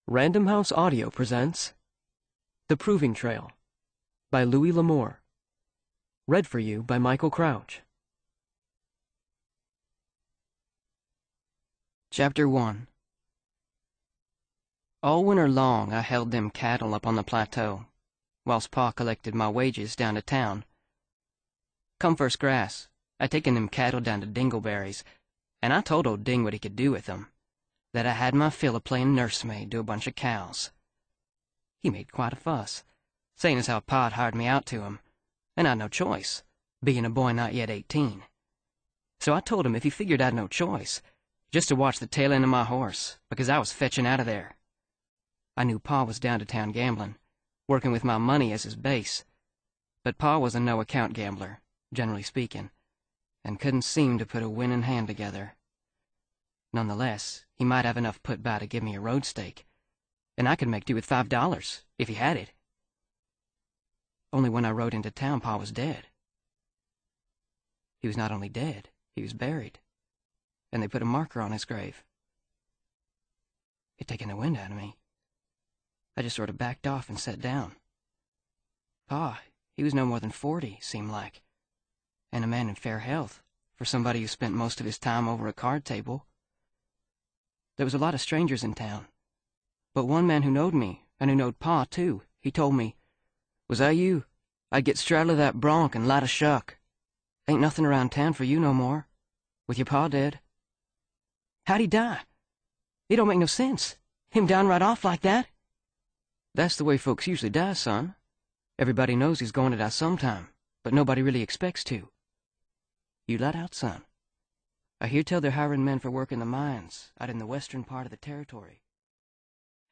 Random House Audio presents The Proving Trail by Louis L'Amour. Read for you by Michael Crouch. Chapter 1. All winter long I held them cattle up on the plateau, whilst Pa collected my wages down to town. Come first grass, I taken them cattle down to Dingleberry's, and I told old Ding what he could do with them, that I had my fill of playing nursemaid to a bunch of cows. He made quite a fuss, saying as how Pa'd hired me out to him, and I'd no choice, being a boy not yet 18. So I told him if he figured I'd no choice, just to watch the tail end of my horse, because I was fetching out of there. I knew Pa was down to town gambling, working with my money as his base, but Pa was a no-account gambler, generally speaking, and couldn't seem to put a winning hand together. Nonetheless, he might have enough put by to give me a road stake, and I could make do with $5, if he had it. Only when I rode into town, Pa was dead. He was not only dead, he was buried, and they put a marker on his grave. It taken the wind out of me. I just sort of backed off and sat down. Pa, he was no more than 40, seemed like, and a man in fair health, for somebody who spent most of his time over a card table. There was a lot of strangers in town, but one man who knowed me, and who knowed Pa, too, he told me, "Was I you, I'd get straddle of that bronc and light a shuck. Ain't nothing around town for you no more, with your Pa dead." "How'd he die? It don't make no sense, him dying right off like that." "That's the way folks usually die, son. Everybody knows he's going to die sometime, but nobody really expects to. You let out, son. I hear tell they're hiring men for work in the mines out in the western part of the territory."